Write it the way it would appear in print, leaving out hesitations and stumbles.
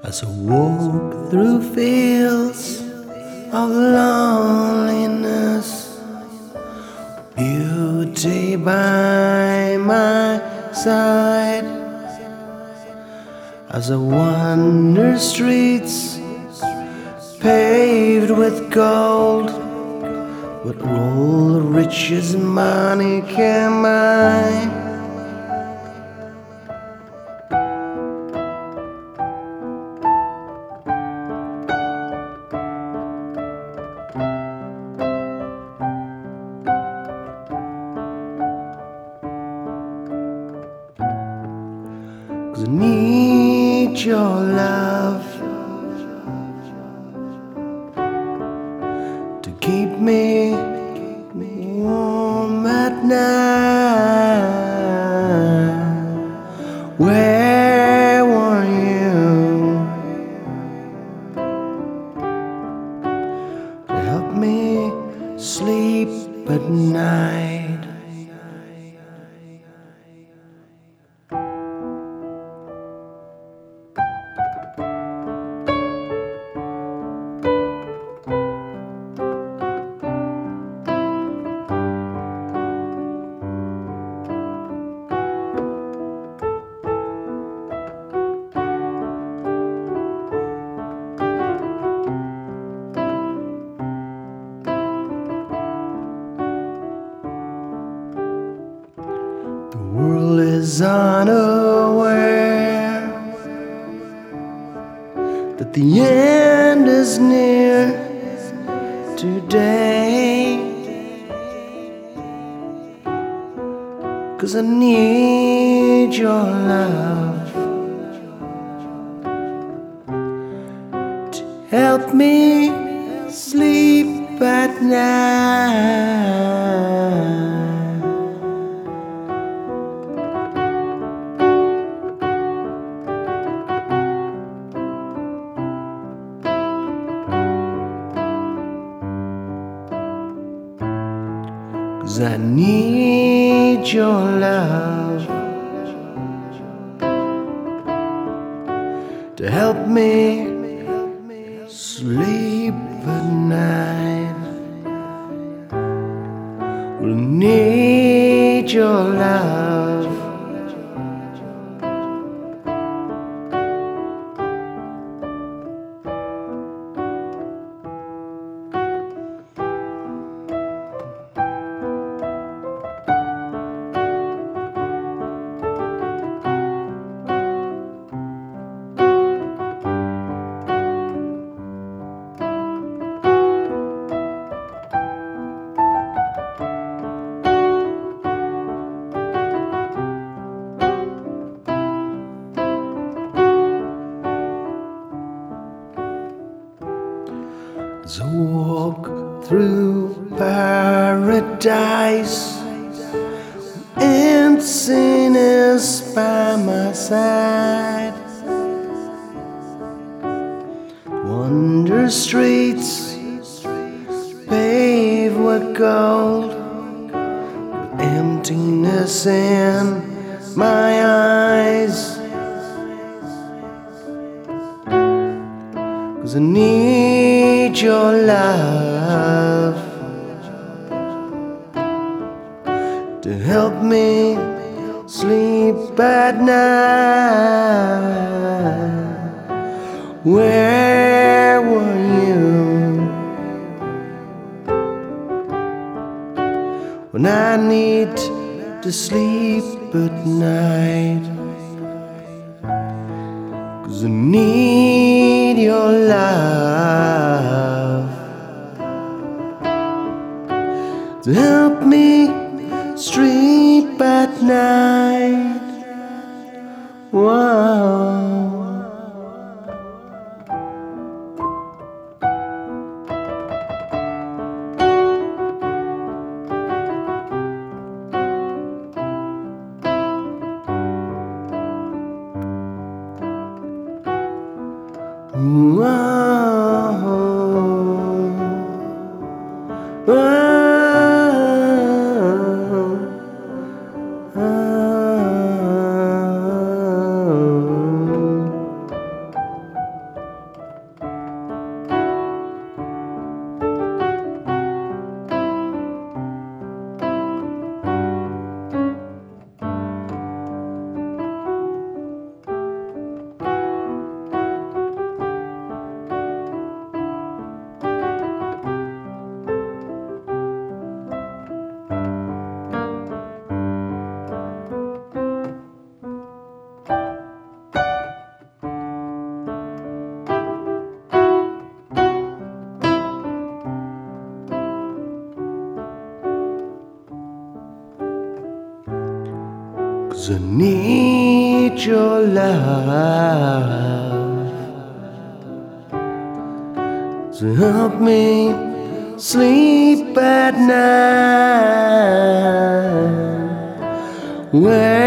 As I walk through fields of loneliness, beauty by my side. As I wander streets paved with gold, but all the riches money can buy. 'Cause I need your love to keep me warm at night. Where were you to help me sleep at night? The world is unaware that the end is near today. 'Cause I need your love to help me sleep at night. 'Cause I need your love to help me sleep at night. We'll need your love as I walk through paradise. Emptiness by my side. Wander streets paved with gold, with emptiness in my eyes. 'Cause I need your love to help me sleep at night. Where were you when I need to sleep at night? 'Cause I need your love to help me sleep at night. Whoa. 'Cause I need your love to help me sleep at night.